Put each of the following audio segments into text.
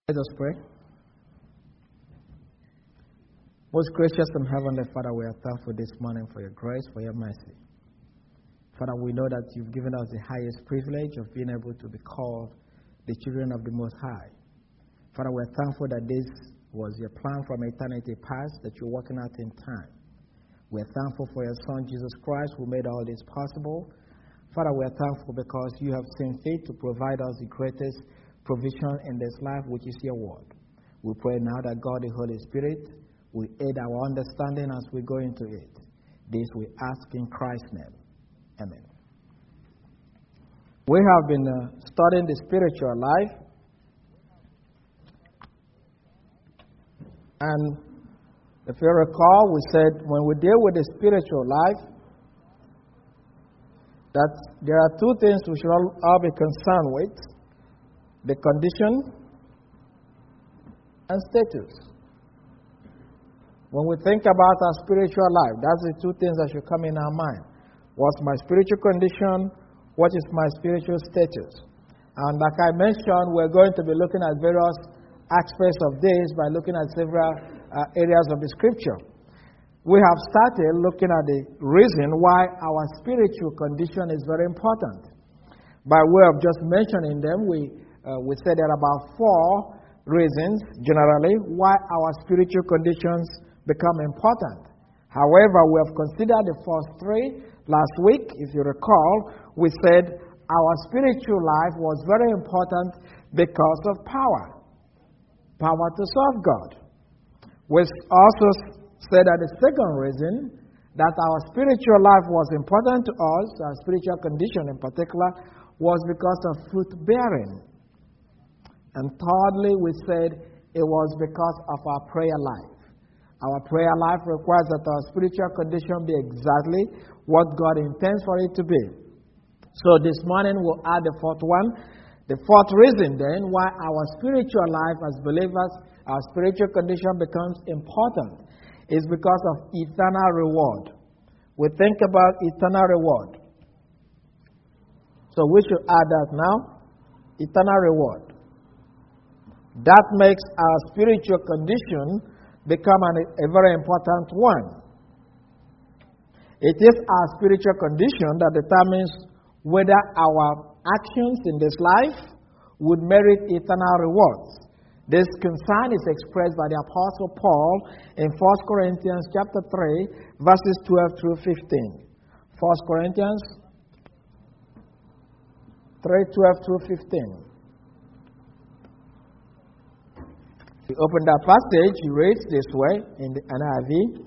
Let us pray. Most gracious and heavenly Father, we are thankful this morning for your grace, for your mercy. Father, we know that you've given us the highest privilege of being able to be called the children of the Most High. Father, we're thankful that this was your plan from eternity past that you're working out in time. We're thankful for your Son, Jesus Christ, who made all this possible. Father, we're thankful because you have seen fit to provide us the greatest provision in this life, which is your word. We pray now that God, the Holy Spirit, will aid our understanding as we go into it. This we ask in Christ's name. Amen. We have been studying the spiritual life. And if you recall, we said when we deal with the spiritual life, that there are two things we should all be concerned with: the condition and status. When we think about our spiritual life, that's the two things that should come in our mind. What's my spiritual condition? What is my spiritual status? And like I mentioned, we're going to be looking at various aspects of this by looking at several areas of the scripture. We have started looking at the reason why our spiritual condition is very important. By way of just mentioning them, we said there are about 4 reasons, generally, why our spiritual conditions become important. However, we have considered the first 3 last week. If you recall, we said our spiritual life was very important because of power to serve God. We also said that the second reason that our spiritual life was important to us, our spiritual condition in particular, was because of fruit bearing. And thirdly, we said it was because of our prayer life. Our prayer life requires that our spiritual condition be exactly what God intends for it to be. So this morning we'll add the 4th one. The 4th reason then why our spiritual life as believers, our spiritual condition becomes important is because of eternal reward. We think about eternal reward. So we should add that now. Eternal reward. That makes our spiritual condition become a very important one. It is our spiritual condition that determines whether our actions in this life would merit eternal rewards. This concern is expressed by the Apostle Paul in 1 Corinthians chapter 3, verses 12 through 15. 1 Corinthians 3, 12 through 15. We open that passage, it reads this way in the NIV.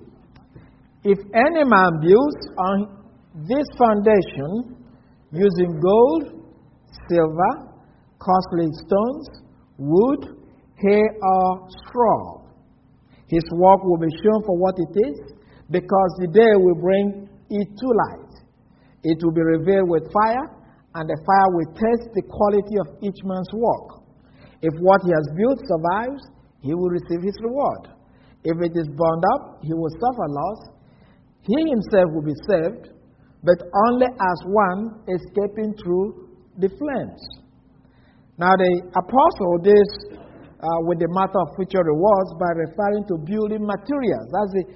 If any man builds on this foundation using gold, silver, costly stones, wood, hay, or straw, his work will be shown for what it is, because the day will bring it to light. It will be revealed with fire, and the fire will test the quality of each man's work. If what he has built survives, he will receive his reward. If it is burned up, he will suffer loss. He himself will be saved, but only as one escaping through the flames. Now the apostle deals with the matter of future rewards by referring to building materials. That's the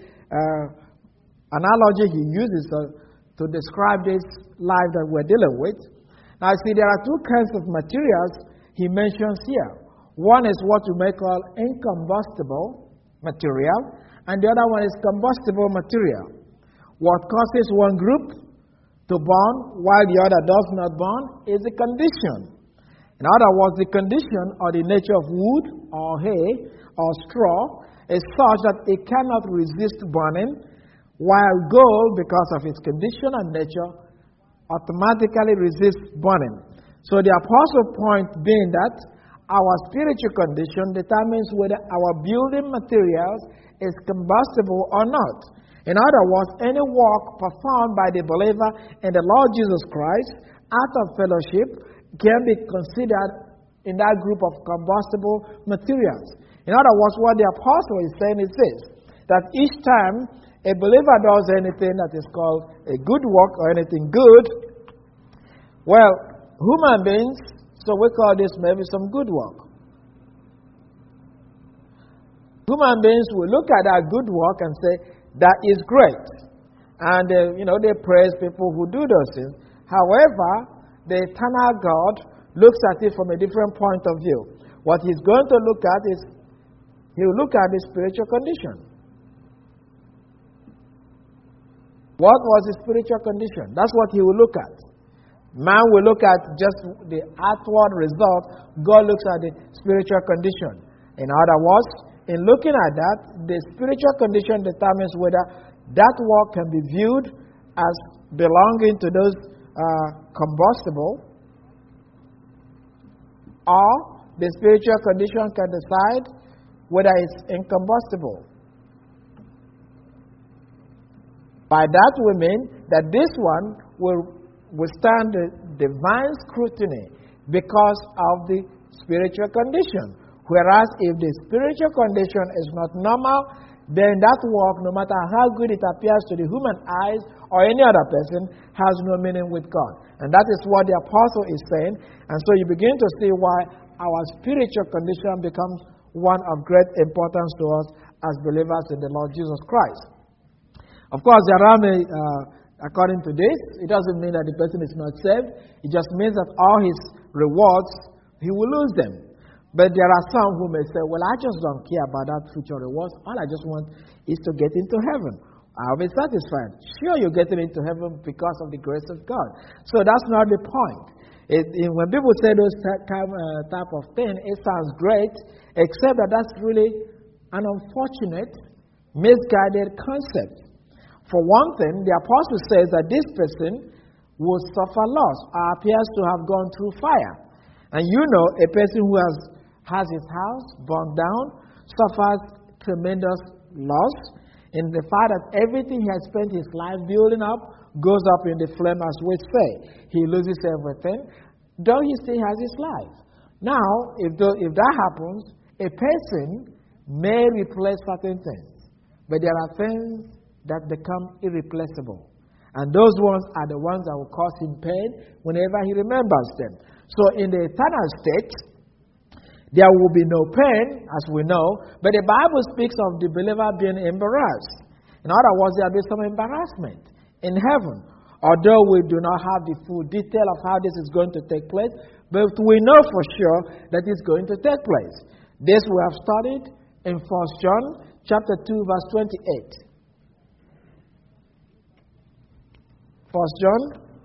analogy he uses to describe this life that we're dealing with. Now see, there are 2 kinds of materials he mentions here. One is what you may call incombustible material, and the other one is combustible material. What causes one group to burn while the other does not burn is the condition. In other words, the condition or the nature of wood or hay or straw is such that it cannot resist burning, while gold, because of its condition and nature, automatically resists burning. So the apostle's point being that our spiritual condition determines whether our building materials is combustible or not. In other words, any work performed by the believer in the Lord Jesus Christ out of fellowship can be considered in that group of combustible materials. In other words, what the apostle is saying is this, that each time a believer does anything that is called a good work or anything good, well, human beings So we call this maybe some good work. Human beings will look at our good work and say, that is great. And, they praise people who do those things. However, the eternal God looks at it from a different point of view. What he's going to look at is, he will look at the spiritual condition. What was his spiritual condition? That's what he will look at. Man will look at just the outward result. God looks at the spiritual condition. In other words, in looking at that, the spiritual condition determines whether that work can be viewed as belonging to those combustible, or the spiritual condition can decide whether it's incombustible. By that we mean that this one will withstand the divine scrutiny because of the spiritual condition. Whereas if the spiritual condition is not normal, then that work, no matter how good it appears to the human eyes or any other person, has no meaning with God. And that is what the apostle is saying. And so you begin to see why our spiritual condition becomes one of great importance to us as believers in the Lord Jesus Christ. Of course, there are according to this, it doesn't mean that the person is not saved. It just means that all his rewards, he will lose them. But there are some who may say, well, I just don't care about that future rewards. All I just want is to get into heaven. I'll be satisfied. Sure, you're getting into heaven because of the grace of God. So that's not the point. When people say those type of things, it sounds great, except that that's really an unfortunate, misguided concept. For one thing, the apostle says that this person will suffer loss or appears to have gone through fire. And a person who has his house burned down suffers tremendous loss in the fact that everything he has spent his life building up goes up in the flame, as we say. He loses everything, though he still has his life. Now, if that happens, a person may replace certain things, but there are things that become irreplaceable. And those ones are the ones that will cause him pain whenever he remembers them. So in the eternal state, there will be no pain, as we know, but the Bible speaks of the believer being embarrassed. In other words, there will be some embarrassment in heaven. Although we do not have the full detail of how this is going to take place, but we know for sure that it's going to take place. This we have studied in 1 John chapter 2, verse 28. 1 John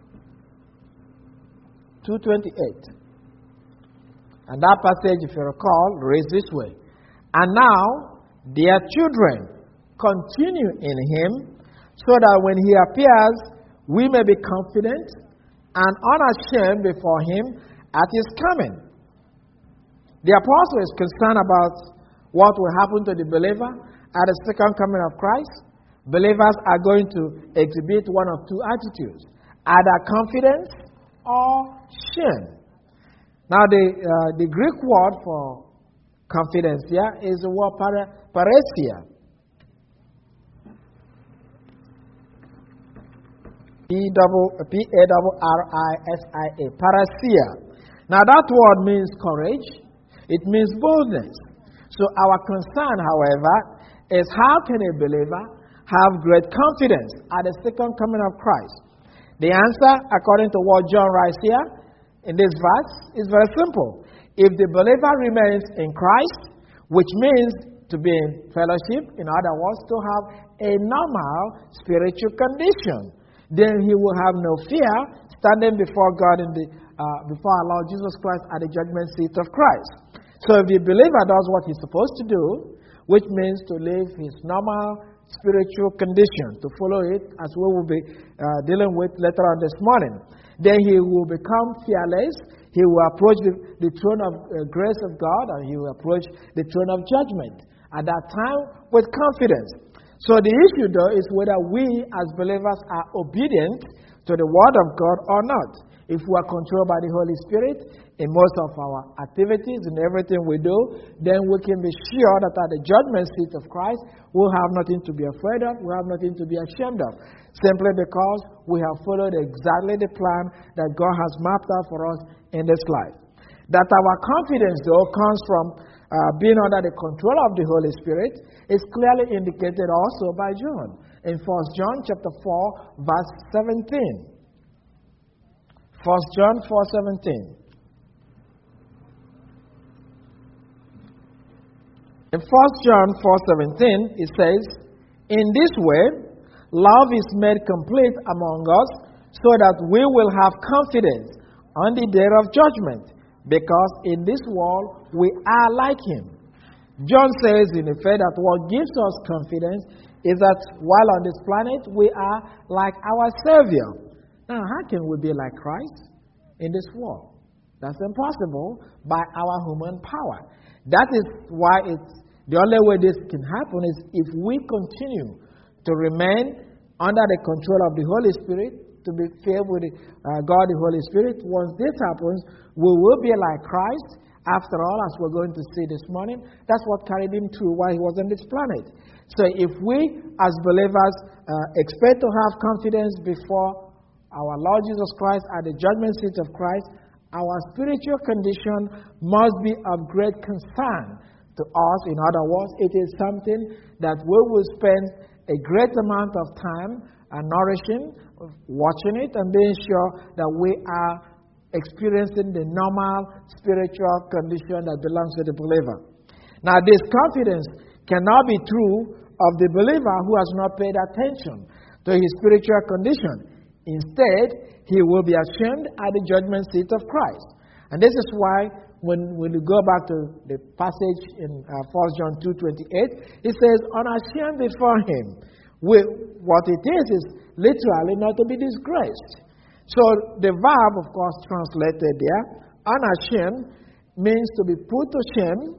2:28. And that passage, if you recall, reads this way. And now, dear children, continue in him, so that when he appears, we may be confident and unashamed before him at his coming. The apostle is concerned about what will happen to the believer at the second coming of Christ. Believers are going to exhibit one of two attitudes, either confidence or shame. Now, the Greek word for confidence here is the word parousia. P-A-R-R-I-S-I-A. Parousia. Now, that word means courage. It means boldness. So, our concern, however, is how can a believer have great confidence at the second coming of Christ? The answer, according to what John writes here, in this verse is very simple. If the believer remains in Christ, which means to be in fellowship, in other words, to have a normal spiritual condition, then he will have no fear standing before God before our Lord Jesus Christ at the judgment seat of Christ. So if the believer does what he's supposed to do, which means to live his normal spiritual condition, to follow it as we will be dealing with later on this morning, then he will become fearless. He will approach the throne of grace of God, and he will approach the throne of judgment at that time with confidence. So the issue, though, is whether we as believers are obedient to the Word of God or not. If we are controlled by the Holy Spirit in most of our activities and everything we do, then we can be sure that at the judgment seat of Christ, we'll have nothing to be afraid of, we'll have nothing to be ashamed of, simply because we have followed exactly the plan that God has mapped out for us in this life. That our confidence, though, comes from being under the control of the Holy Spirit is clearly indicated also by John in 1 John chapter 4, verse 17. 1 John 4:17. In 1 John 4:17, it says, "In this way, love is made complete among us, so that we will have confidence on the day of judgment, because in this world we are like Him." John says, in effect, that what gives us confidence is that while on this planet, we are like our Savior. Now, how can we be like Christ in this world? That's impossible by our human power. That is why the only way this can happen is if we continue to remain under the control of the Holy Spirit, to be filled with God the Holy Spirit. Once this happens, we will be like Christ. After all, as we're going to see this morning, that's what carried Him through while He was on this planet. So if we as believers expect to have confidence before our Lord Jesus Christ at the judgment seat of Christ, our spiritual condition must be of great concern to us. In other words, it is something that we will spend a great amount of time nourishing, watching it, and being sure that we are experiencing the normal spiritual condition that belongs to the believer. Now, this confidence cannot be true of the believer who has not paid attention to his spiritual condition. Instead, he will be ashamed at the judgment seat of Christ. And this is why when we go back to the passage in 1 John 2:28, it says, "Unashamed before Him." What it is literally not to be disgraced. So the verb, of course, translated there, unashamed, means to be put to shame,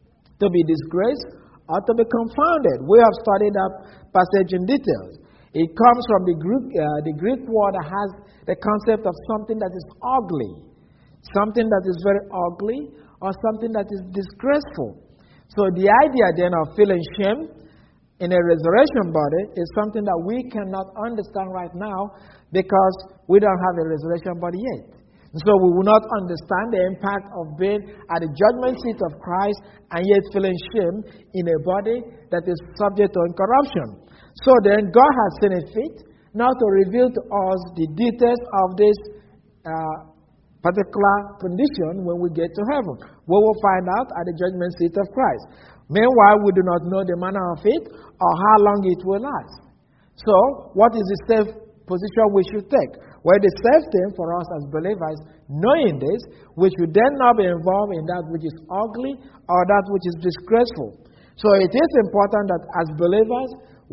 to be disgraced, or to be confounded. We have studied that passage in detail. It comes from the Greek word that has the concept of something that is ugly, something that is very ugly, or something that is disgraceful. So the idea then of feeling shame in a resurrection body is something that we cannot understand right now because we don't have a resurrection body yet. So we will not understand the impact of being at the judgment seat of Christ and yet feeling shame in a body that is subject to incorruption. So then God has seen it fit now to reveal to us the details of this particular condition when we get to heaven. We will find out at the judgment seat of Christ. Meanwhile, we do not know the manner of it or how long it will last. So, what is the safe position we should take? Well, the safe thing for us as believers, knowing this, we should then not be involved in that which is ugly or that which is disgraceful. So, it is important that as believers,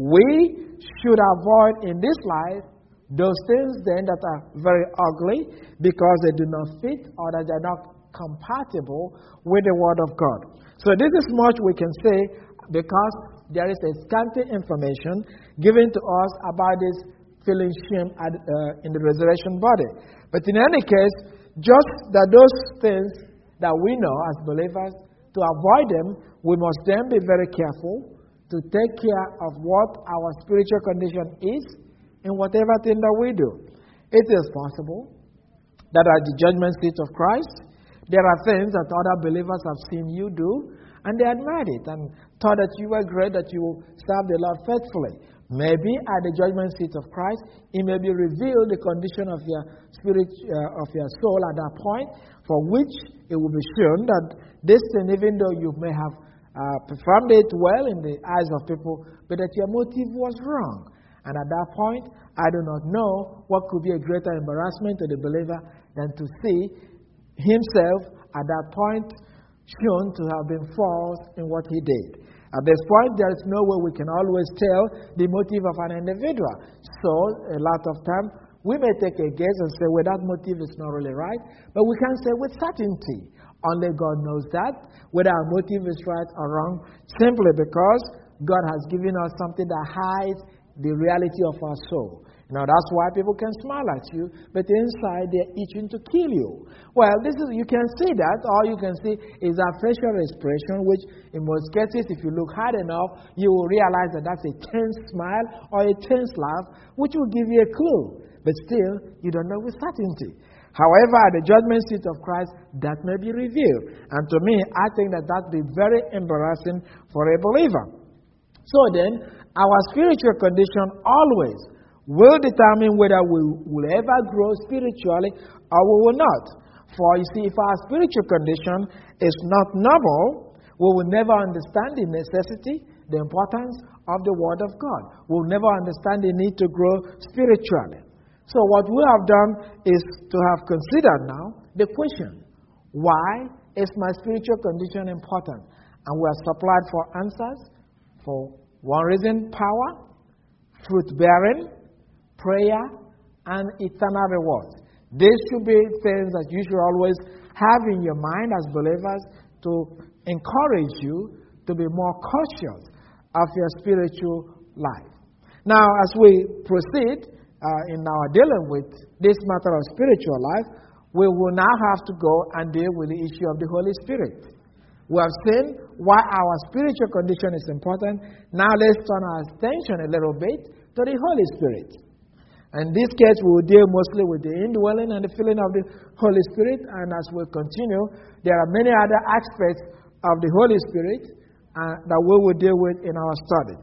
we should avoid in this life those things then that are very ugly because they do not fit or that they are not compatible with the Word of God. So this is much we can say because there is a scanty information given to us about this feeling shame in the resurrection body. But in any case, just that those things that we know as believers, to avoid them, we must then be very careful to take care of what our spiritual condition is in whatever thing that we do. It is possible that at the judgment seat of Christ, there are things that other believers have seen you do, and they admired it and thought that you were great, that you served the Lord faithfully. Maybe at the judgment seat of Christ, it may be revealed the condition of your spirit, of your soul at that point, for which it will be shown that this thing, even though you may have performed it well in the eyes of people, but that your motive was wrong. And at that point, I do not know what could be a greater embarrassment to the believer than to see himself at that point shown to have been false in what he did. At this point, there is no way we can always tell the motive of an individual. So, a lot of times, we may take a guess and say, well, that motive is not really right. But we can say with certainty, only God knows that, whether our motive is right or wrong, simply because God has given us something that hides the reality of our soul. Now, that's why people can smile at you, but inside they're itching to kill you. Well, you can see that. All you can see is our facial expression, which in most cases, if you look hard enough, you will realize that that's a tense smile or a tense laugh, which will give you a clue. But still, you don't know with certainty. However, at the judgment seat of Christ, that may be revealed. And to me, I think that would be very embarrassing for a believer. So then, our spiritual condition always will determine whether we will ever grow spiritually or we will not. For you see, if our spiritual condition is not normal, we will never understand the necessity, the importance of the Word of God. We will never understand the need to grow spiritually. So what we have done is to have considered now the question, why is my spiritual condition important? And we are supplied for answers. For one reason, power, fruit-bearing, prayer, and eternal rewards. These should be things that you should always have in your mind as believers to encourage you to be more cautious of your spiritual life. Now, as we proceed in our dealing with this matter of spiritual life, we will now have to go and deal with the issue of the Holy Spirit. We have seen why our spiritual condition is important. Now let's turn our attention a little bit to the Holy Spirit. In this case, we will deal mostly with the indwelling and the filling of the Holy Spirit. And as we continue, there are many other aspects of the Holy Spirit that we will deal with in our study.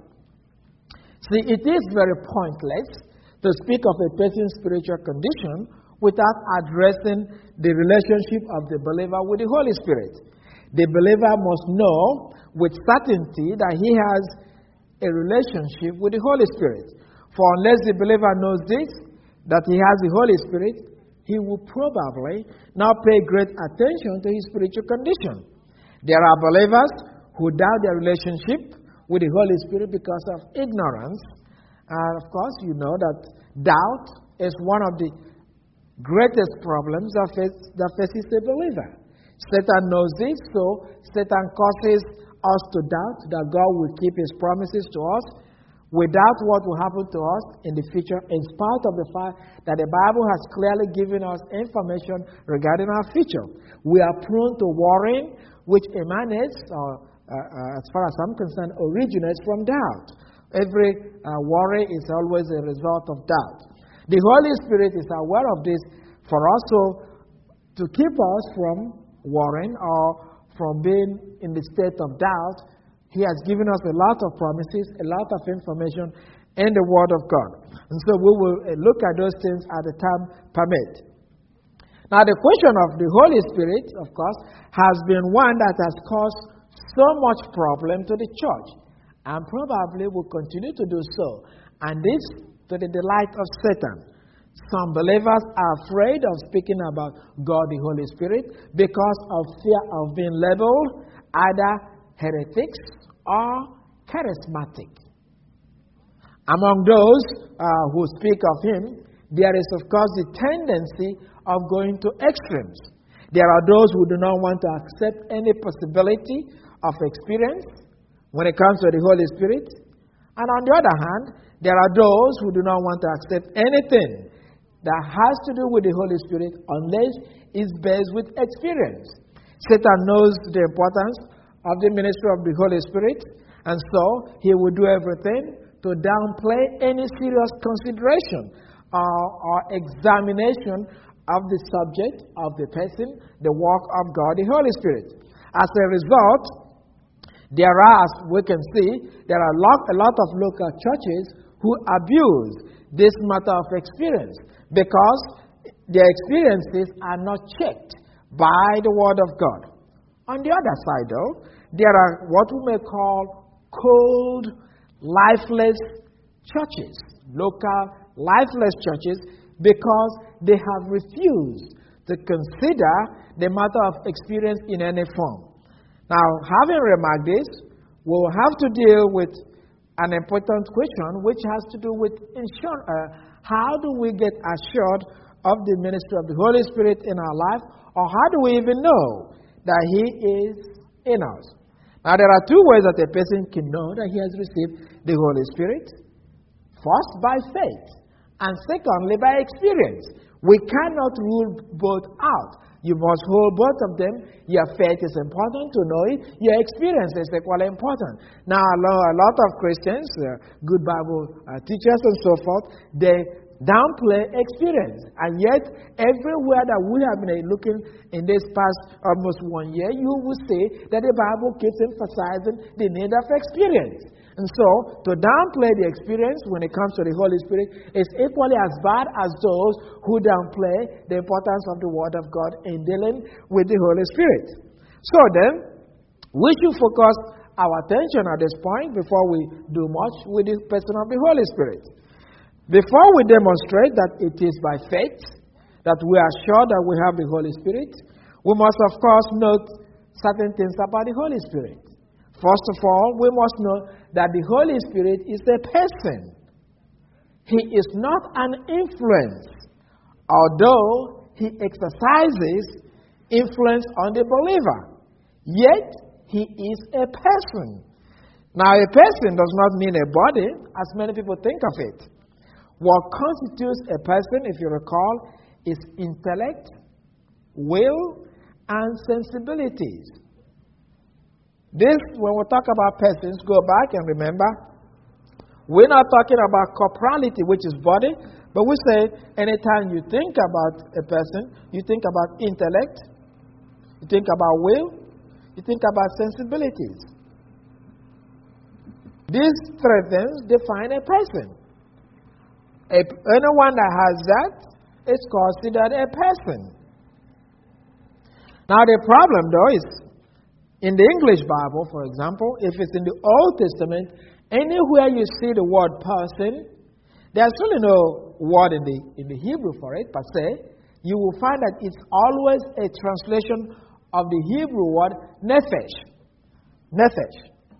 See, it is very pointless to speak of a person's spiritual condition without addressing the relationship of the believer with the Holy Spirit. The believer must know with certainty that he has a relationship with the Holy Spirit. For unless the believer knows this, that he has the Holy Spirit, he will probably not pay great attention to his spiritual condition. There are believers who doubt their relationship with the Holy Spirit because of ignorance. And of course, you know that doubt is one of the greatest problems that faces a believer. Satan knows this, so Satan causes us to doubt that God will keep his promises to us. We doubt what will happen to us in the future, in spite of the fact that the Bible has clearly given us information regarding our future. We are prone to worrying, which emanates, as far as I'm concerned, originates from doubt. Every worry is always a result of doubt. The Holy Spirit is aware of this for also to keep us from worrying or from being in the state of doubt. He has given us a lot of promises, a lot of information in the Word of God. And so we will look at those things as the time permit. Now, the question of the Holy Spirit, of course, has been one that has caused so much problem to the church, and probably will continue to do so. And this to the delight of Satan. Some believers are afraid of speaking about God the Holy Spirit because of fear of being labeled either heretics or charismatic. Among those who speak of him, there is of course the tendency of going to extremes. There are those who do not want to accept any possibility of experience when it comes to the Holy Spirit. And on the other hand, there are those who do not want to accept anything that has to do with the Holy Spirit unless it's based with experience. Satan knows the importance of the ministry of the Holy Spirit, and so he will do everything to downplay any serious consideration or examination of the subject of the person, the work of God, the Holy Spirit. As a result, there are, as we can see, there are a lot of local churches who abuse this matter of experience because their experiences are not checked by the Word of God. On the other side, though, there are what we may call cold, lifeless churches, local, lifeless churches, because they have refused to consider the matter of experience in any form. Now, having remarked this, we will have to deal with an important question which has to do with how do we get assured of the ministry of the Holy Spirit in our life, or how do we even know that He is in us? Now, there are two ways that a person can know that he has received the Holy Spirit. First, by faith, and secondly, by experience. We cannot rule both out. You must hold both of them. Your faith is important to know it. Your experience is equally important. Now, a lot of Christians, good Bible teachers and so forth, they downplay experience. And yet, everywhere that we have been looking in this past almost 1 year, you will see that the Bible keeps emphasizing the need of experience. And so, to downplay the experience when it comes to the Holy Spirit is equally as bad as those who downplay the importance of the Word of God in dealing with the Holy Spirit. So then, we should focus our attention at this point before we do much with the person of the Holy Spirit. Before we demonstrate that it is by faith that we are sure that we have the Holy Spirit, we must of course note certain things about the Holy Spirit. First of all, we must know that the Holy Spirit is a person. He is not an influence, although he exercises influence on the believer. Yet, he is a person. Now, a person does not mean a body, as many people think of it. What constitutes a person, if you recall, is intellect, will, and sensibilities. This, when we talk about persons, go back and remember, we're not talking about corporality, which is body, but we say anytime you think about a person, you think about intellect, you think about will, you think about sensibilities. These three things define a person. Anyone that has that is considered a person. Now the problem though is, in the English Bible, for example, if it's in the Old Testament, anywhere you see the word person, there's really no word in the Hebrew for it per se. You will find that it's always a translation of the Hebrew word nephesh. Nephesh.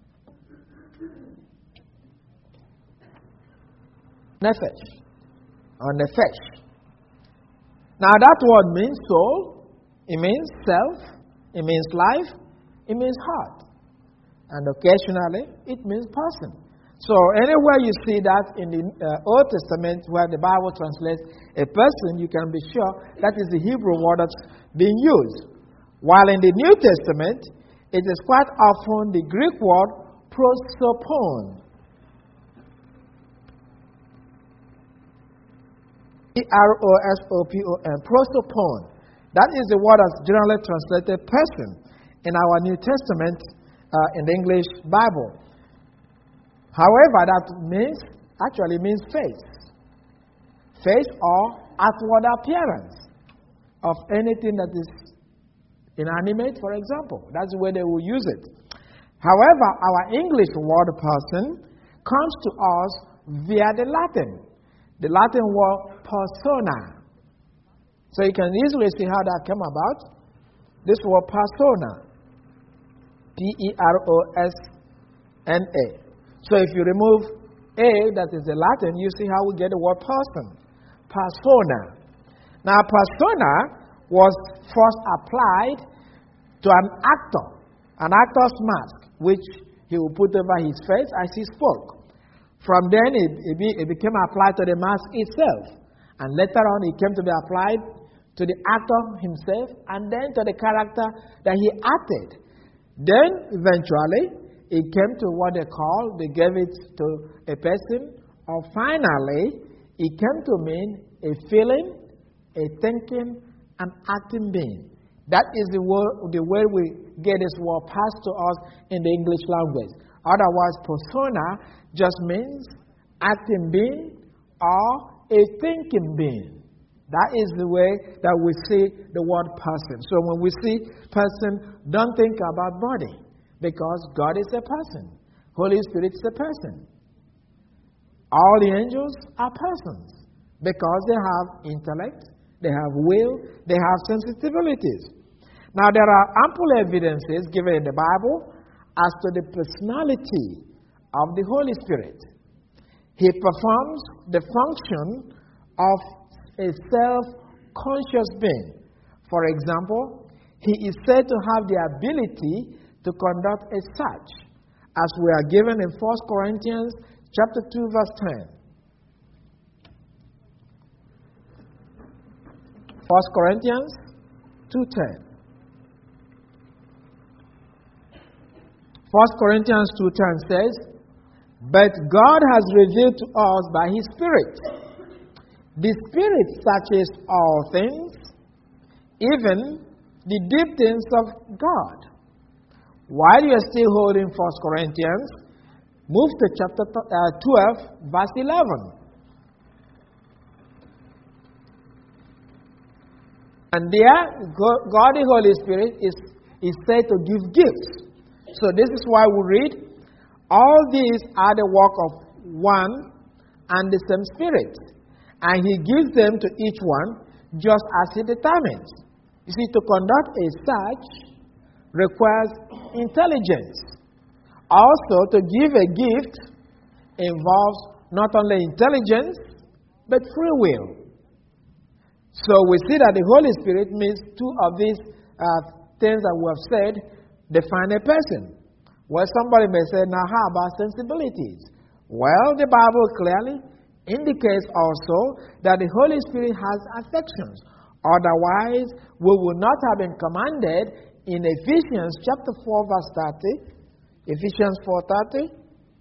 Nephesh. Or nephesh. Now that word means soul, it means self, it means life, it means heart. And occasionally, it means person. So anywhere you see that in the Old Testament where the Bible translates a person, you can be sure that is the Hebrew word that's being used. While in the New Testament, it is quite often the Greek word prosopon. Prosopon. Prosopon. That is the word that's generally translated person in our New Testament in the English Bible. However, that actually means face. Face or outward appearance of anything that is inanimate, for example. That's the way they will use it. However, our English word person comes to us via the Latin. The Latin word persona. So you can easily see how that came about. This word persona. P-E-R-O-S-N-A. So if you remove A, that is the Latin, you see how we get the word person. Persona. Now, persona was first applied to an actor's mask, which he would put over his face as he spoke. From then, it became applied to the mask itself. And later on, it came to be applied to the actor himself, and then to the character that he acted. Then, eventually, it came to what they gave it to a person, or finally, it came to mean a feeling, a thinking, an acting being. That is the way we get this word passed to us in the English language. Otherwise, persona just means acting being or a thinking being. That is the way that we see the word person. So when we see person, don't think about body, because God is a person. Holy Spirit is a person. All the angels are persons, because they have intellect, they have will, they have sensibilities. Now there are ample evidences given in the Bible as to the personality of the Holy Spirit. He performs the function of a self-conscious being. For example, he is said to have the ability to conduct a search, as we are given in 1 Corinthians chapter 2, verse 10. 1 Corinthians 2:10. 1 Corinthians 2:10 says, "But God has revealed to us by His Spirit. The Spirit searches all things, even the deep things of God. While you are still holding 1 Corinthians, move to chapter 12, verse 11. And there, God the Holy Spirit is said to give gifts. So this is why we read, all these are the work of one and the same Spirit. And He gives them to each one just as He determines. You see, to conduct a search requires intelligence. Also, to give a gift involves not only intelligence, but free will. So we see that the Holy Spirit means two of these things that we have said define a person. Well, somebody may say, now how about sensibilities? Well, the Bible clearly indicates also that the Holy Spirit has affections. Otherwise, we would not have been commanded in Ephesians chapter 4, verse 30. Ephesians 4:30.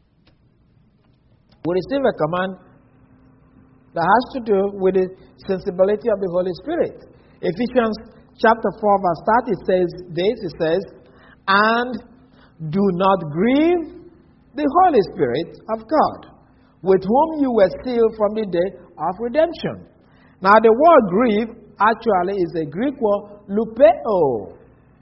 We receive a command that has to do with the sensibility of the Holy Spirit. Ephesians chapter 4, verse 30 says this, it says, and do not grieve the Holy Spirit of God, with whom you were sealed from the day of redemption. Now the word grieve actually is a Greek word, lupeo.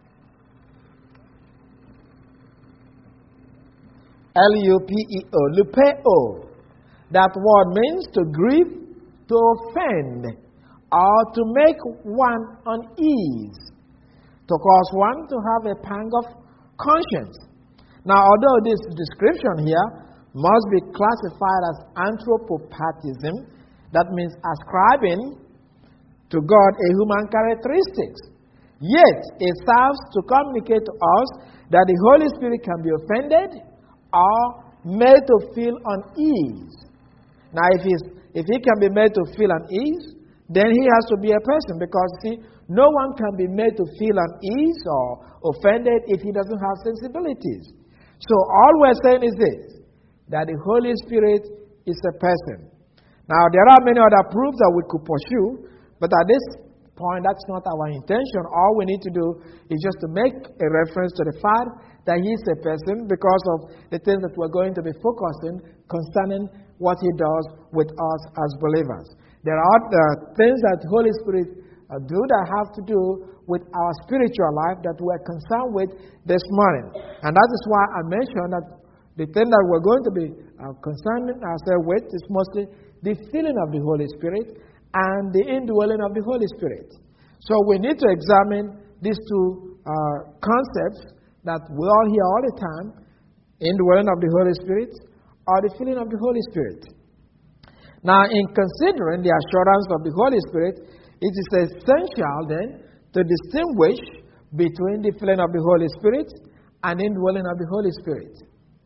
L-U-P-E-O, lupeo. That word means to grieve, to offend, or to make one unease, to cause one to have a pang of conscience. Now, although this description here must be classified as anthropopathism, that means ascribing to God a human characteristics, yet it serves to communicate to us that the Holy Spirit can be offended or made to feel unease. Now, if he can be made to feel unease, then he has to be a person, because see, no one can be made to feel unease or offended if he doesn't have sensibilities. So all we're saying is this, that the Holy Spirit is a person. Now, there are many other proofs that we could pursue, but at this point, that's not our intention. All we need to do is just to make a reference to the fact that he is a person because of the things that we're going to be focusing concerning what he does with us as believers. There are things that the Holy Spirit do that have to do with our spiritual life that we're concerned with this morning. And that is why I mentioned that the thing that we're going to be concerning ourselves with is mostly the filling of the Holy Spirit and the indwelling of the Holy Spirit. So we need to examine these two concepts that we all hear all the time, indwelling of the Holy Spirit or the filling of the Holy Spirit. Now, in considering the assurance of the Holy Spirit, it is essential then to distinguish between the filling of the Holy Spirit and indwelling of the Holy Spirit.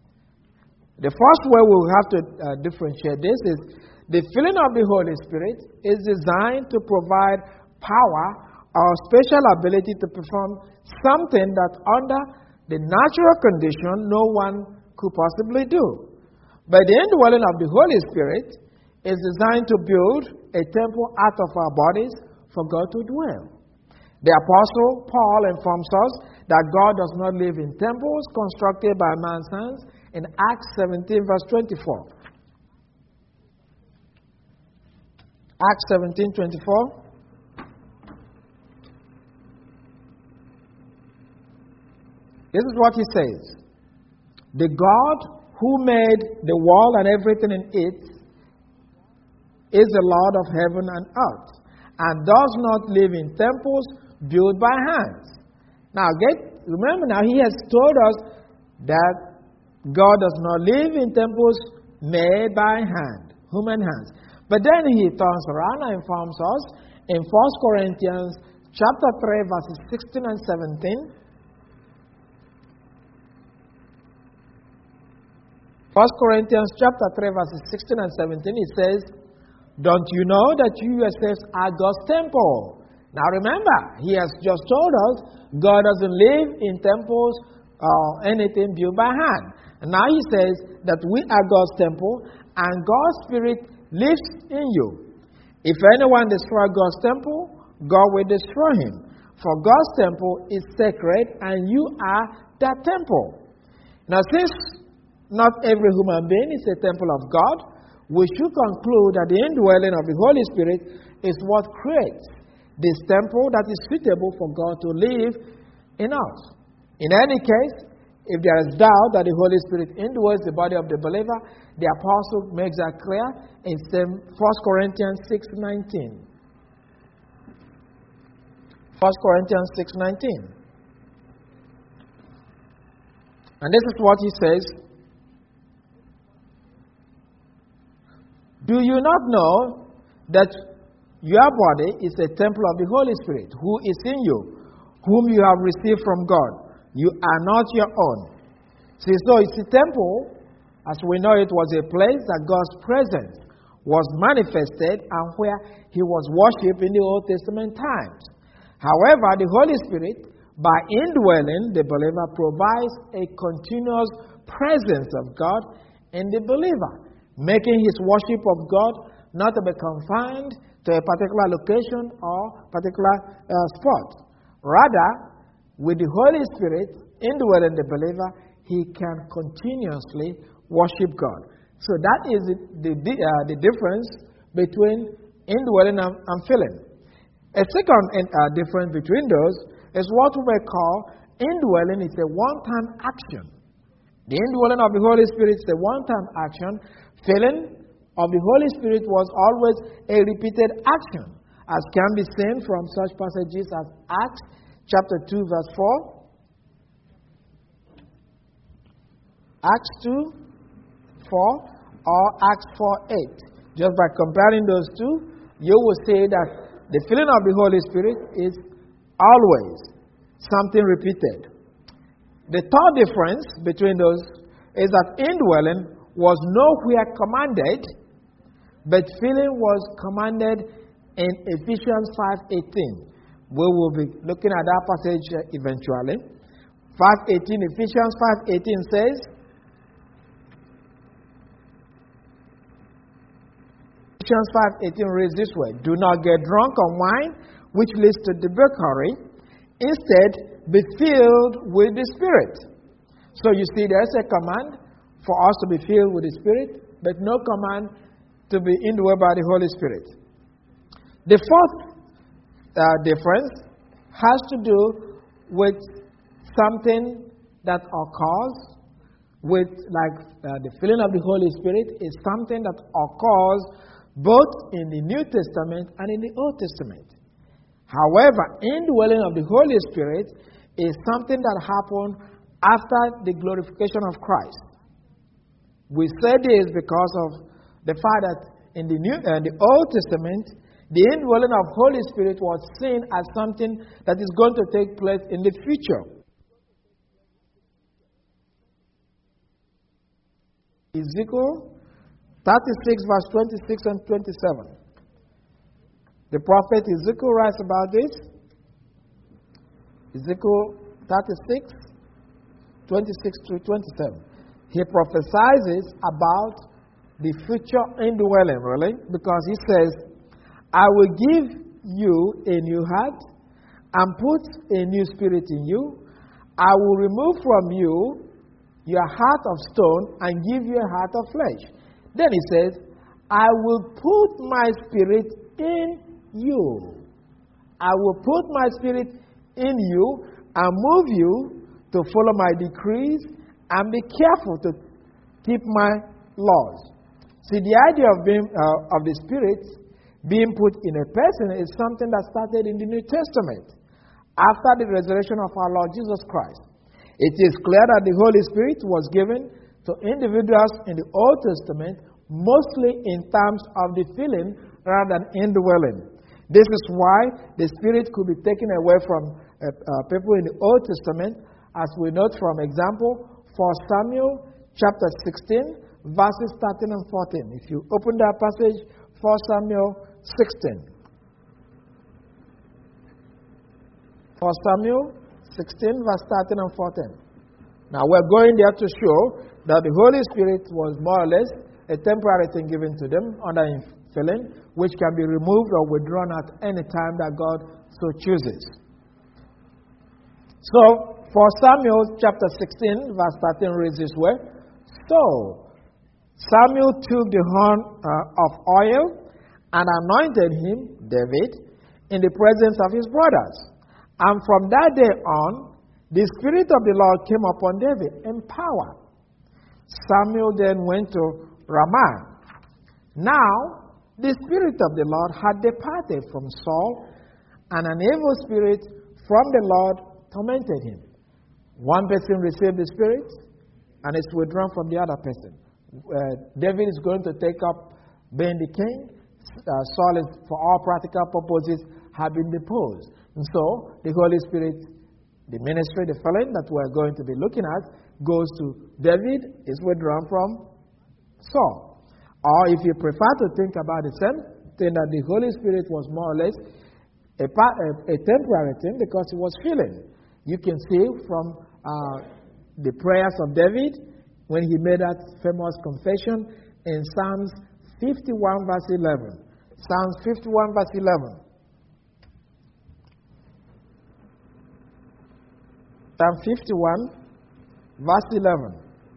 The first way we will have to differentiate this is the filling of the Holy Spirit is designed to provide power or special ability to perform something that under the natural condition no one could possibly do. But the indwelling of the Holy Spirit is designed to build a temple out of our bodies for God to dwell. The Apostle Paul informs us that God does not live in temples constructed by man's hands in Acts 17, verse 24. Acts 17, 24. This is what he says. The God who made the world and everything in it is the Lord of heaven and earth, and does not live in temples built by hands. Now, remember now, he has told us that God does not live in temples made by hand, human hands. But then he turns around and informs us in 1 Corinthians chapter 3, verses 16 and 17. 1 Corinthians chapter 3, verses 16 and 17, it says, don't you know that you yourselves are God's temple? Now remember, he has just told us God doesn't live in temples or anything built by hand. And now he says that we are God's temple and God's Spirit lives in you. If anyone destroy God's temple, God will destroy him. For God's temple is sacred, and you are that temple. Now, since not every human being is a temple of God, we should conclude that the indwelling of the Holy Spirit is what creates this temple that is suitable for God to live in us. In any case, if there is doubt that the Holy Spirit indwells the body of the believer, the apostle makes that clear in 1 Corinthians 6:19. 1 Corinthians 6:19. And this is what he says. Do you not know that your body is a temple of the Holy Spirit, who is in you, whom you have received from God? You are not your own. See, so it's a temple, as we know it was a place that God's presence was manifested and where he was worshipped in the Old Testament times. However, the Holy Spirit, by indwelling the believer, provides a continuous presence of God in the believer, making his worship of God not to be confined to a particular location or particular spot. Rather, with the Holy Spirit indwelling the believer, he can continuously worship God. So that is the difference between indwelling and filling. A second difference between those is what we may call indwelling is a one-time action. The indwelling of the Holy Spirit is a one-time action. Filling of the Holy Spirit was always a repeated action, as can be seen from such passages as Acts chapter 2, verse 4. Acts 2, 4, or Acts 4, 8. Just by comparing those two, you will see that the filling of the Holy Spirit is always something repeated. The third difference between those is that indwelling was nowhere commanded, but filling was commanded in Ephesians 5:18. We will be looking at that passage eventually. 5:18, Ephesians 5:18 says, Ephesians 5:18 reads this way: do not get drunk on wine, which leads to debauchery. Instead, be filled with the Spirit. So you see, there's a command for us to be filled with the Spirit, but no command to be indwelled by the Holy Spirit. The fourth difference has to do with something that occurs with, the filling of the Holy Spirit is something that occurs both in the New Testament and in the Old Testament. However, indwelling of the Holy Spirit is something that happened after the glorification of Christ. We say this because of the fact that in the Old Testament, the indwelling of Holy Spirit was seen as something that is going to take place in the future. Ezekiel 36, verse 26 and 27. The prophet Ezekiel writes about this. Ezekiel 36, 26 to 27. He prophesies about the future indwelling, really, because he says, I will give you a new heart and put a new spirit in you. I will remove from you your heart of stone and give you a heart of flesh. Then he says, I will put my spirit in you. I will put my spirit in you and move you to follow my decrees and be careful to keep my laws. See, the idea of the Spirit being put in a person is something that started in the New Testament after the resurrection of our Lord Jesus Christ. It is clear that the Holy Spirit was given to individuals in the Old Testament, mostly in terms of the filling rather than indwelling. This is why the Spirit could be taken away from people in the Old Testament, as we note from example, 1 Samuel chapter 16, verses 13 and 14. If you open that passage, 1 Samuel 16. 1 Samuel 16, verse 13 and 14. Now we're going there to show that the Holy Spirit was more or less a temporary thing given to them under filling, which can be removed or withdrawn at any time that God so chooses. So, for Samuel chapter 16, verse 13 reads this way. So, Samuel took the horn of oil and anointed him, David, in the presence of his brothers. And from that day on, the Spirit of the Lord came upon David in power. Samuel then went to Ramah. Now, the Spirit of the Lord had departed from Saul, and an evil spirit from the Lord tormented him. One person received the Spirit, and it's withdrawn from the other person. David is going to take up being the king. Saul is, for all practical purposes, had been deposed. And so, the Holy Spirit, the ministry, the filling that we're going to be looking at, goes to David, is withdrawn from Saul. Or if you prefer to think about the same thing, that the Holy Spirit was more or less a temporary thing because he was filling. You can see from the prayers of David when he made that famous confession in Psalms 51 verse 11. Psalms 51 verse 11. Psalm 51 verse 11.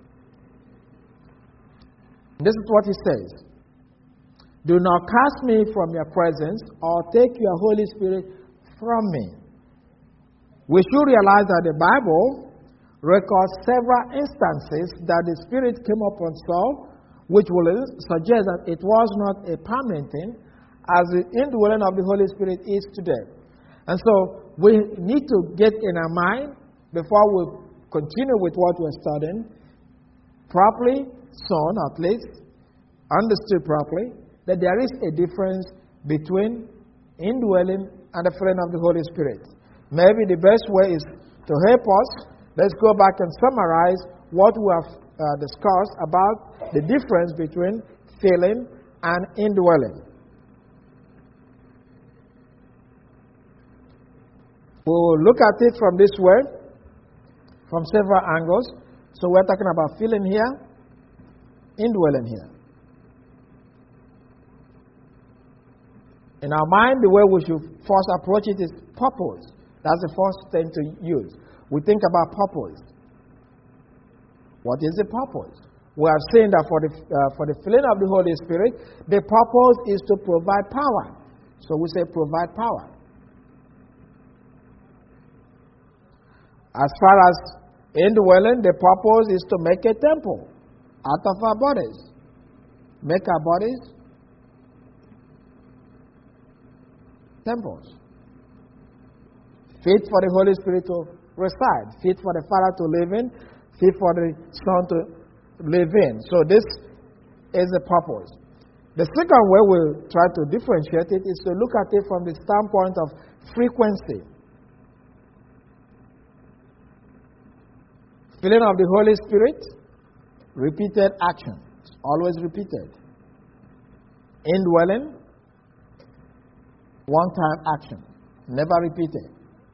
This is what he says. Do not cast me from your presence or take your Holy Spirit from me. We should realize that the Bible records several instances that the Spirit came upon Saul, which will suggest that it was not a permanent thing, as the indwelling of the Holy Spirit is today. And so we need to get in our mind, before we continue with what we're studying, properly sown, at least, understood properly, that there is a difference between indwelling and the filling of the Holy Spirit. Maybe the best way is to help us. Let's go back and summarize what we have discussed about the difference between filling and indwelling. We will look at it from this way, from several angles. So we're talking about filling here, indwelling here. In our mind, the way we should first approach it is purpose. That's the first thing to use. We think about purpose. What is the purpose? We have seen that for the filling of the Holy Spirit, the purpose is to provide power. So we say provide power. As far as indwelling, the purpose is to make a temple out of our bodies. Make our bodies temples. Fit for the Holy Spirit to reside. Fit for the Father to live in. Fit for the Son to live in. So this is the purpose. The second way we'll try to differentiate it is to look at it from the standpoint of frequency. Filling of the Holy Spirit, repeated action. It's always repeated. Indwelling, one-time action. Never repeated.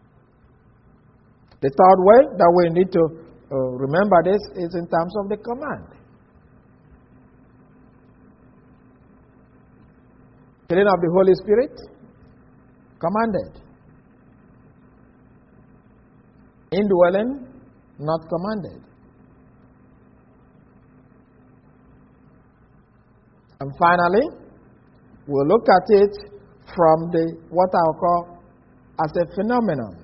The third way that we need to remember this is in terms of the command. Filling of the Holy Spirit, commanded. Indwelling, not commanded. And finally, we'll look at it from what I'll call as a phenomenon.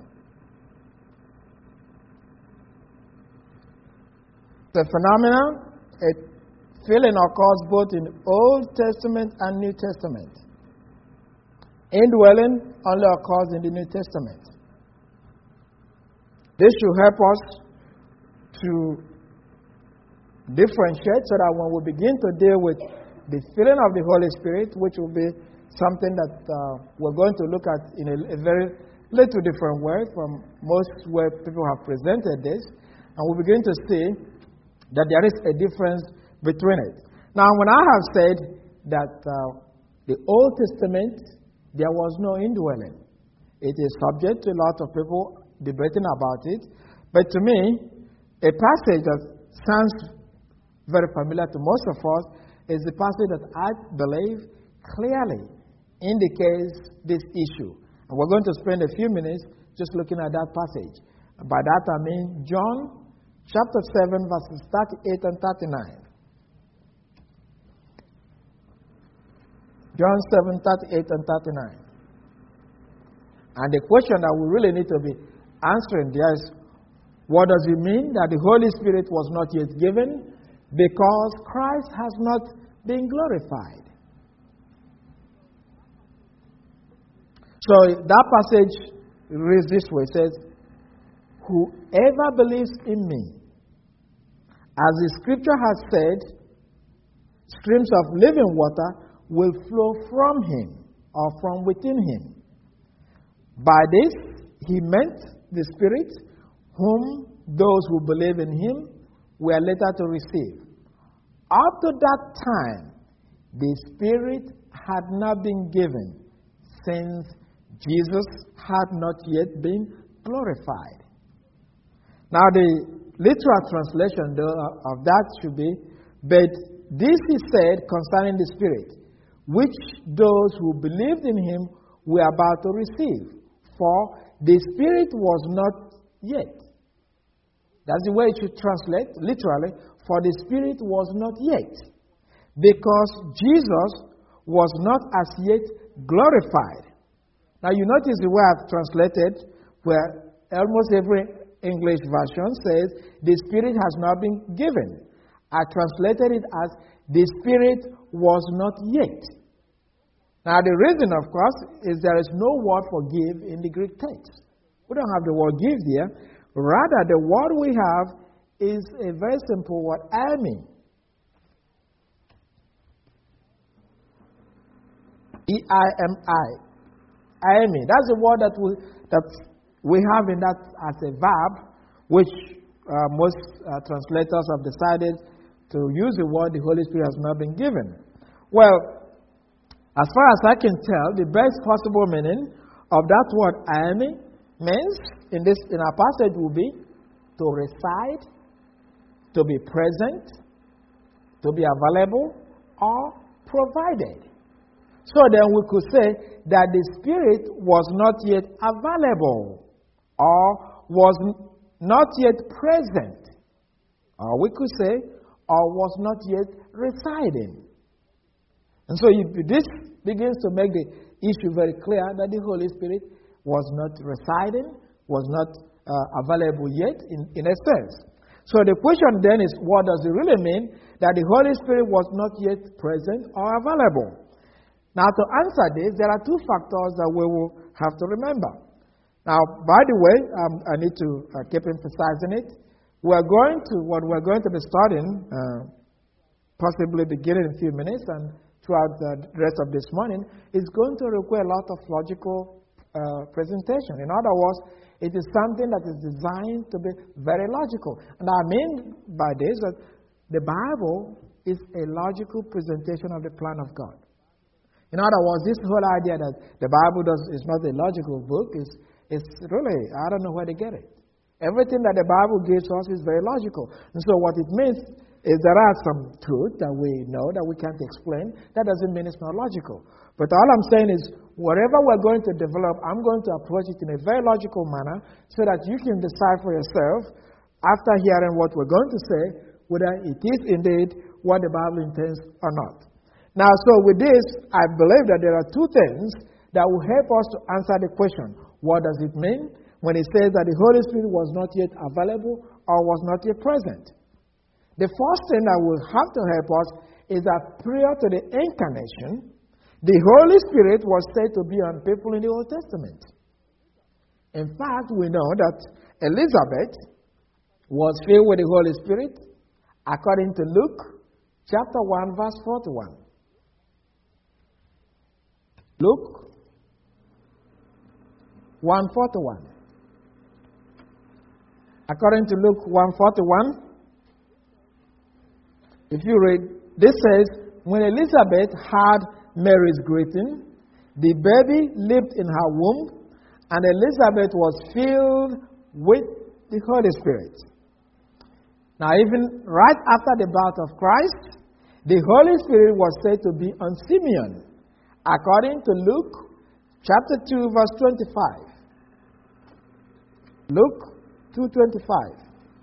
The phenomenon, a filling occurs both in Old Testament and New Testament. Indwelling only occurs in the New Testament. This should help us to differentiate so that when we begin to deal with the filling of the Holy Spirit, which will be something that we're going to look at in a very little different way from most where people have presented this, and we begin to see that there is a difference between it. Now, when I have said that the Old Testament, there was no indwelling, it is subject to a lot of people debating about it, but to me, a passage that sounds very familiar to most of us is the passage that I believe clearly indicates this issue. And we're going to spend a few minutes just looking at that passage. And by that I mean John chapter 7, verses 38 and 39. John 7, 38 and 39. And the question that we really need to be answering there is, what does it mean that the Holy Spirit was not yet given? Because Christ has not been glorified. So that passage reads this way. It says, whoever believes in me, as the scripture has said, streams of living water will flow from him or from within him. By this, he meant the Spirit, whom those who believe in him were later to receive. Up to that time, the Spirit had not been given, since Jesus had not yet been glorified. Now, the literal translation of that should be, but this he said concerning the Spirit, which those who believed in him were about to receive. For the Spirit was not yet. That's the way it should translate, literally. For the Spirit was not yet. Because Jesus was not as yet glorified. Now you notice the way I've translated, where almost every English version says, the Spirit has not been given. I translated it as, the Spirit was not yet. Now the reason, of course, is there is no word for give in the Greek text. We don't have the word give here. Rather, the word we have is a very simple word, eimi. E-I-M-I. Eimi. That's the word that we have in that as a verb, which most translators have decided to use the word the Holy Spirit has not been given. Well, as far as I can tell, the best possible meaning of that word eimi means in our passage will be to reside, to be present, to be available, or provided. So then we could say that the Spirit was not yet available, or was not yet present, or we could say, or was not yet residing. And so this begins to make the issue very clear that the Holy Spirit was not residing, was not available yet in a sense. So the question then is, what does it really mean that the Holy Spirit was not yet present or available? Now to answer this, there are two factors that we will have to remember. Now, by the way, I need to keep emphasizing it. What we're going to be studying, possibly beginning in a few minutes and throughout the rest of this morning, is going to require a lot of logical presentation. In other words, it is something that is designed to be very logical. And I mean by this that the Bible is a logical presentation of the plan of God. In other words, this whole idea that the Bible is not a logical book is really, I don't know where they get it. Everything that the Bible gives us is very logical. And so what it means is there are some truth that we know that we can't explain. That doesn't mean it's not logical. But all I'm saying is, whatever we're going to develop, I'm going to approach it in a very logical manner so that you can decide for yourself, after hearing what we're going to say, whether it is indeed what the Bible intends or not. Now, so with this, I believe that there are two things that will help us to answer the question, what does it mean when it says that the Holy Spirit was not yet available or was not yet present? The first thing that will have to help us is that prior to the incarnation, the Holy Spirit was said to be on people in the Old Testament. In fact, we know that Elizabeth was filled with the Holy Spirit according to Luke chapter 1 verse 41. Luke 1:41. According to Luke 1:41, if you read, this says, when Elizabeth heard Mary's greeting, the baby leaped in her womb, and Elizabeth was filled with the Holy Spirit. Now, even right after the birth of Christ, the Holy Spirit was said to be on Simeon. according to Luke chapter 2, verse 25. Luke 2:25.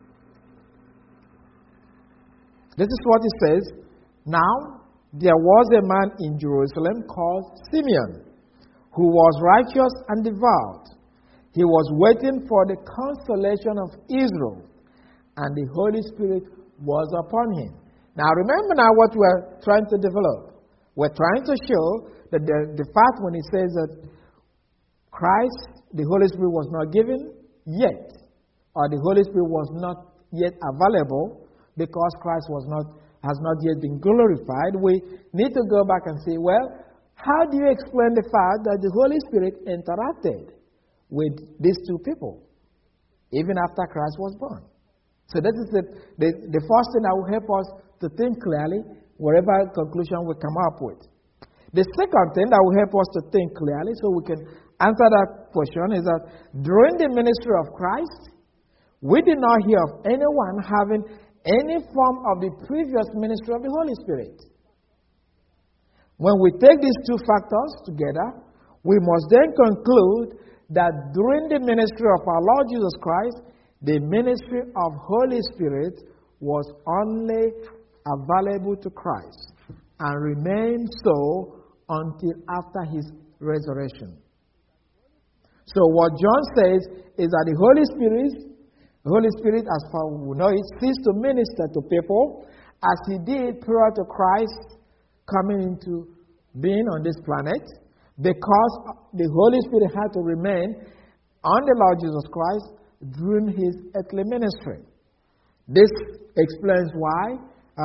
This is what it says. Now, there was a man in Jerusalem called Simeon, who was righteous and devout. He was waiting for the consolation of Israel, and the Holy Spirit was upon him. Now, remember now what we're trying to develop. We're trying to show that the fact when it says that Christ, the Holy Spirit, was not given yet, or the Holy Spirit was not yet available because Christ has not yet been glorified, we need to go back and say, well, how do you explain the fact that the Holy Spirit interacted with these two people, even after Christ was born? So this is the first thing that will help us to think clearly, whatever conclusion we come up with. The second thing that will help us to think clearly, so we can answer that question, is that during the ministry of Christ, we did not hear of anyone having any form of the previous ministry of the Holy Spirit. When we take these two factors together, we must then conclude that during the ministry of our Lord Jesus Christ, the ministry of Holy Spirit was only available to Christ and remained so until after his resurrection. So what John says is that the Holy Spirit, as far as we know it, ceased to minister to people as he did prior to Christ coming into being on this planet, because the Holy Spirit had to remain on the Lord Jesus Christ during his earthly ministry. This explains why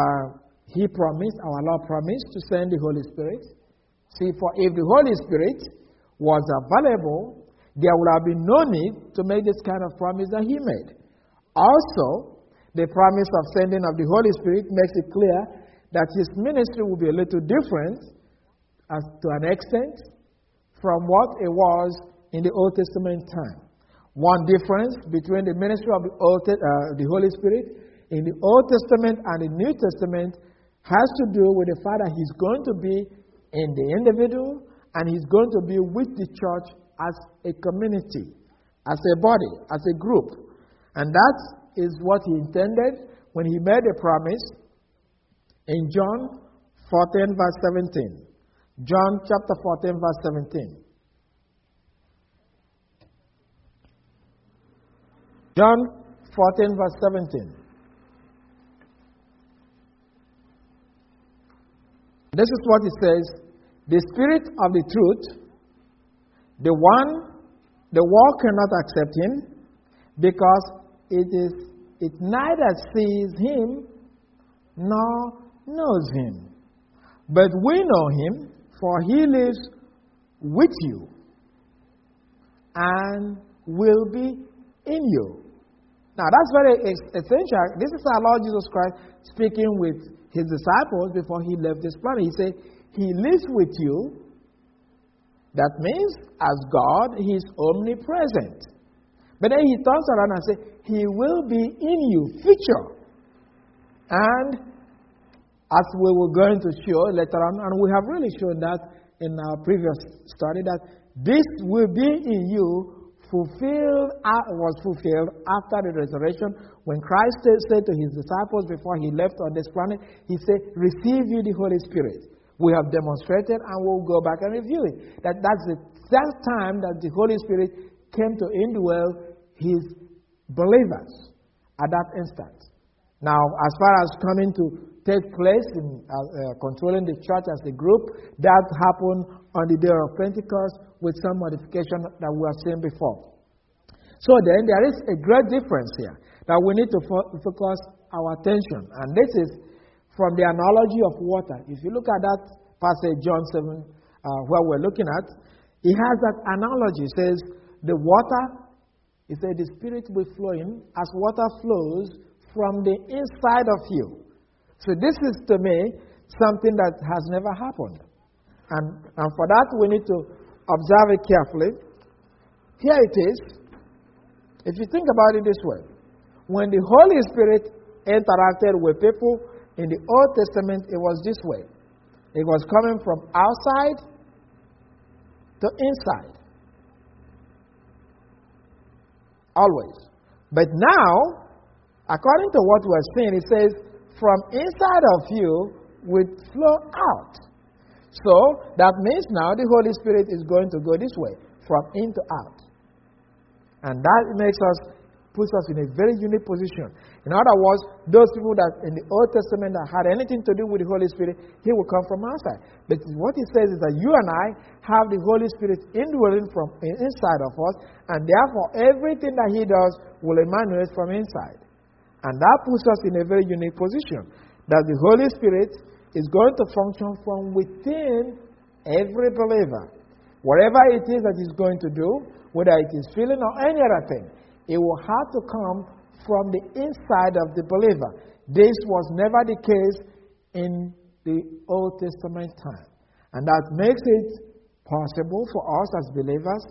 our Lord promised to send the Holy Spirit. See, for if the Holy Spirit was available, there would have been no need to make this kind of promise that he made. Also, the promise of sending of the Holy Spirit makes it clear that his ministry will be a little different, as to an extent, from what it was in the Old Testament time. One difference between the ministry of the Holy Spirit in the Old Testament and the New Testament has to do with the fact that he's going to be in the individual and he's going to be with the church as a community, as a body, as a group. And that is what he intended when he made a promise in John 14, verse 17. John chapter 14, verse 17. John 14, verse 17. This is what it says. The Spirit of the truth, the world cannot accept him, because it neither sees him nor knows him. But we know him, for he lives with you and will be in you. Now that's very essential. This is our Lord Jesus Christ speaking with his disciples before he left this planet. He said, he lives with you. That means, as God, he is omnipresent. But then he turns around and says, he will be in you, future. And as we were going to show later on, and we have really shown that in our previous study, that this will be in you, was fulfilled after the resurrection. When Christ said to his disciples before he left on this planet, he said, receive you the Holy Spirit. We have demonstrated, and we'll go back and review it. That's the time that the Holy Spirit came to indwell his believers at that instant. Now, as far as coming to take place in controlling the church as a group, that happened on the day of Pentecost with some modification that we have seen before. So then, there is a great difference here that we need to focus our attention. And this is from the analogy of water. If you look at that passage, John 7, where we're looking at, he has that analogy. It says, the water, he said, the Spirit will flow in as water flows from the inside of you. So this is, to me, something that has never happened. And for that, we need to observe it carefully. Here it is. If you think about it this way, when the Holy Spirit interacted with people in the Old Testament, it was this way. It was coming from outside to inside. Always. But now, according to what we're seeing, it says, from inside of you will flow out. So, that means now the Holy Spirit is going to go this way, from in to out. And that puts us in a very unique position. In other words, those people that in the Old Testament that had anything to do with the Holy Spirit, He will come from outside. But what He says is that you and I have the Holy Spirit indwelling from inside of us, and therefore everything that He does will emanate from inside. And that puts us in a very unique position, that the Holy Spirit is going to function from within every believer. Whatever it is that He's going to do, whether it is feeling or any other thing, it will have to come from the inside of the believer. This was never the case in the Old Testament time. And that makes it possible for us as believers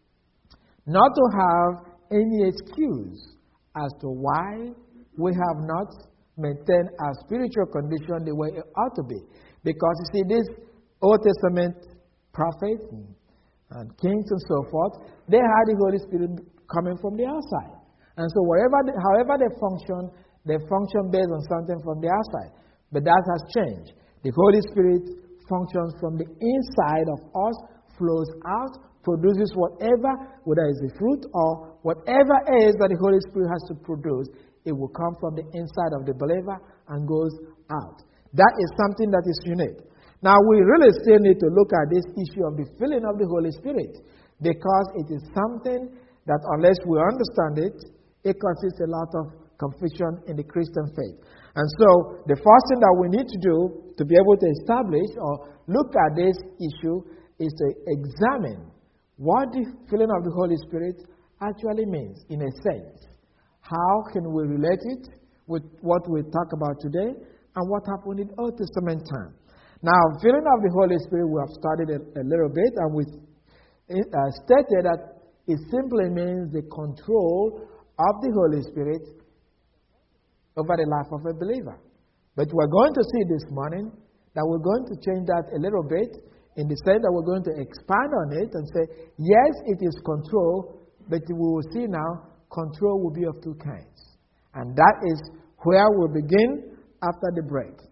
not to have any excuse as to why we have not maintained our spiritual condition the way it ought to be. Because you see, these Old Testament prophets and kings and so forth, they had the Holy Spirit coming from the outside. And so however they function based on something from the outside. But that has changed. The Holy Spirit functions from the inside of us, flows out, produces whatever, whether it's a fruit or whatever it is that the Holy Spirit has to produce, it will come from the inside of the believer and goes out. That is something that is unique. Now, we really still need to look at this issue of the filling of the Holy Spirit, because it is something that unless we understand it, it causes a lot of confusion in the Christian faith. And so, the first thing that we need to do to be able to establish or look at this issue is to examine what the filling of the Holy Spirit actually means, in a sense. How can we relate it with what we talk about today and what happened in Old Testament time? Now, filling of the Holy Spirit, we have studied a little bit, and we stated that it simply means the control of the Holy Spirit over the life of a believer. But we're going to see this morning that we're going to change that a little bit, in the sense that we're going to expand on it and say, yes, it is control, but we will see now control will be of two kinds. And that is where we'll begin after the break.